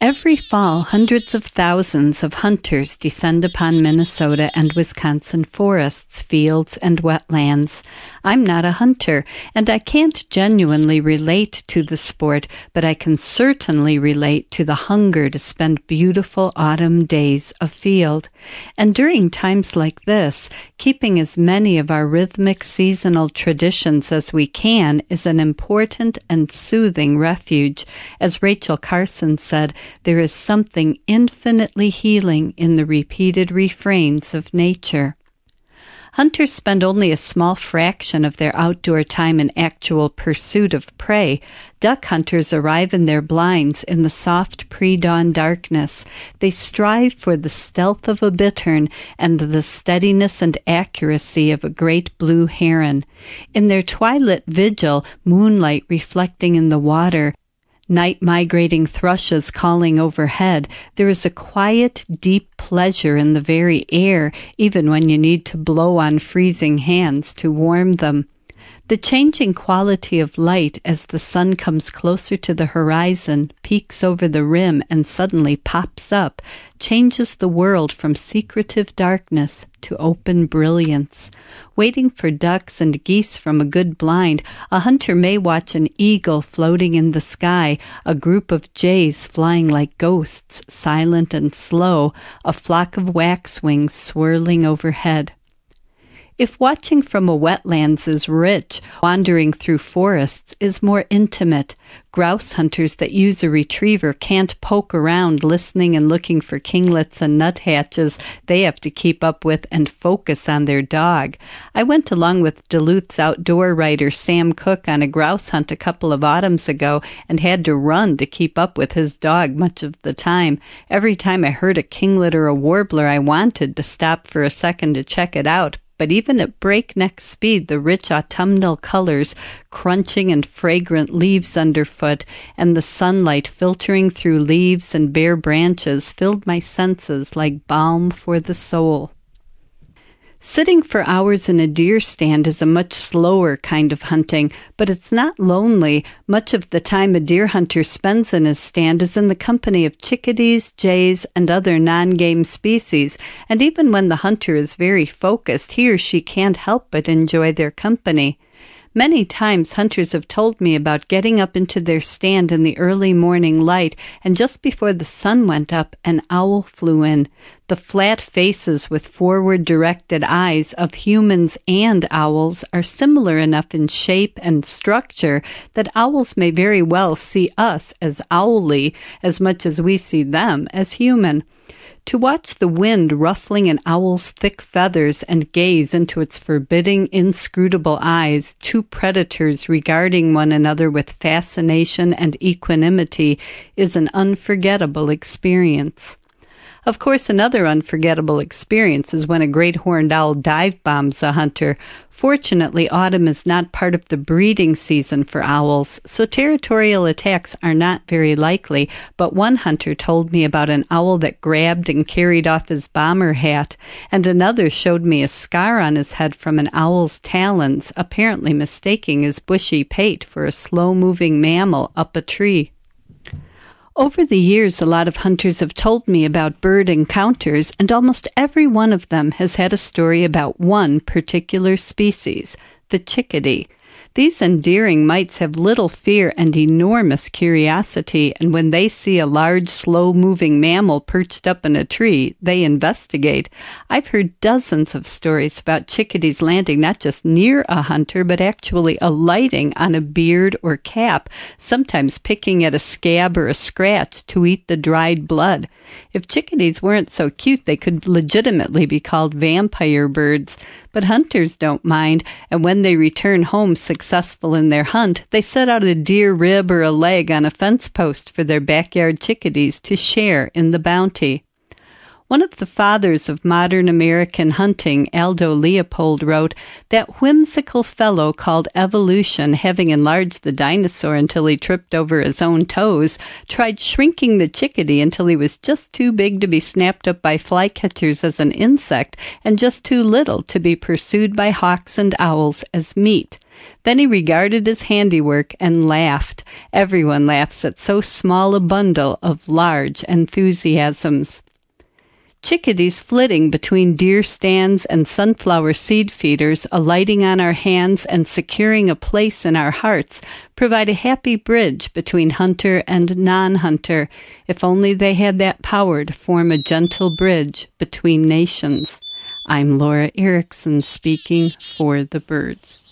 Every fall, hundreds of thousands of hunters descend upon Minnesota and Wisconsin forests, fields, and wetlands. I'm not a hunter, and I can't genuinely relate to the sport, but I can certainly relate to the hunger to spend beautiful autumn days afield. And during times like this, keeping as many of our rhythmic seasonal traditions as we can is an important and soothing refuge. As Rachel Carson said, there is something infinitely healing in the repeated refrains of nature. Hunters spend only a small fraction of their outdoor time in actual pursuit of prey. Duck hunters arrive in their blinds in the soft pre-dawn darkness. They strive for the stealth of a bittern and the steadiness and accuracy of a great blue heron. In their twilight vigil, moonlight reflecting in the water, night-migrating thrushes calling overhead, there is a quiet, deep pleasure in the very air, even when you need to blow on freezing hands to warm them. The changing quality of light as the sun comes closer to the horizon, peeks over the rim, and suddenly pops up, changes the world from secretive darkness to open brilliance. Waiting for ducks and geese from a good blind, a hunter may watch an eagle floating in the sky, a group of jays flying like ghosts, silent and slow, a flock of waxwings swirling overhead. If watching from a wetlands is rich, wandering through forests is more intimate. Grouse hunters that use a retriever can't poke around listening and looking for kinglets and nuthatches they have to keep up with and focus on their dog. I went along with Duluth's outdoor writer Sam Cooke on a grouse hunt a couple of autumns ago and had to run to keep up with his dog much of the time. Every time I heard a kinglet or a warbler, I wanted to stop for a second to check it out. But even at breakneck speed, the rich autumnal colors, crunching and fragrant leaves underfoot, and the sunlight filtering through leaves and bare branches filled my senses like balm for the soul. Sitting for hours in a deer stand is a much slower kind of hunting, but it's not lonely. Much of the time a deer hunter spends in his stand is in the company of chickadees, jays, and other non-game species, and even when the hunter is very focused, he or she can't help but enjoy their company. Many times hunters have told me about getting up into their stand in the early morning light, and just before the sun went up, an owl flew in. The flat faces with forward-directed eyes of humans and owls are similar enough in shape and structure that owls may very well see us as owly as much as we see them as human. To watch the wind ruffling an owl's thick feathers and gaze into its forbidding, inscrutable eyes, two predators regarding one another with fascination and equanimity, is an unforgettable experience. Of course, another unforgettable experience is when a great horned owl dive bombs a hunter. Fortunately, autumn is not part of the breeding season for owls, so territorial attacks are not very likely, but one hunter told me about an owl that grabbed and carried off his bomber hat, and another showed me a scar on his head from an owl's talons, apparently mistaking his bushy pate for a slow-moving mammal up a tree. Over the years, a lot of hunters have told me about bird encounters, and almost every one of them has had a story about one particular species, the chickadee. These endearing mites have little fear and enormous curiosity, and when they see a large, slow-moving mammal perched up in a tree, they investigate. I've heard dozens of stories about chickadees landing not just near a hunter, but actually alighting on a beard or cap, sometimes picking at a scab or a scratch to eat the dried blood. If chickadees weren't so cute, they could legitimately be called vampire birds. But hunters don't mind, and when they return home successful in their hunt, they set out a deer rib or a leg on a fence post for their backyard chickadees to share in the bounty. One of the fathers of modern American hunting, Aldo Leopold, wrote, "That whimsical fellow called evolution, having enlarged the dinosaur until he tripped over his own toes, tried shrinking the chickadee until he was just too big to be snapped up by flycatchers as an insect, and just too little to be pursued by hawks and owls as meat. Then he regarded his handiwork and laughed. Everyone laughs at so small a bundle of large enthusiasms. Chickadees flitting between deer stands and sunflower seed feeders, alighting on our hands and securing a place in our hearts, provide a happy bridge between hunter and non-hunter, if only they had that power to form a gentle bridge between nations. I'm Laura Erickson speaking for the birds.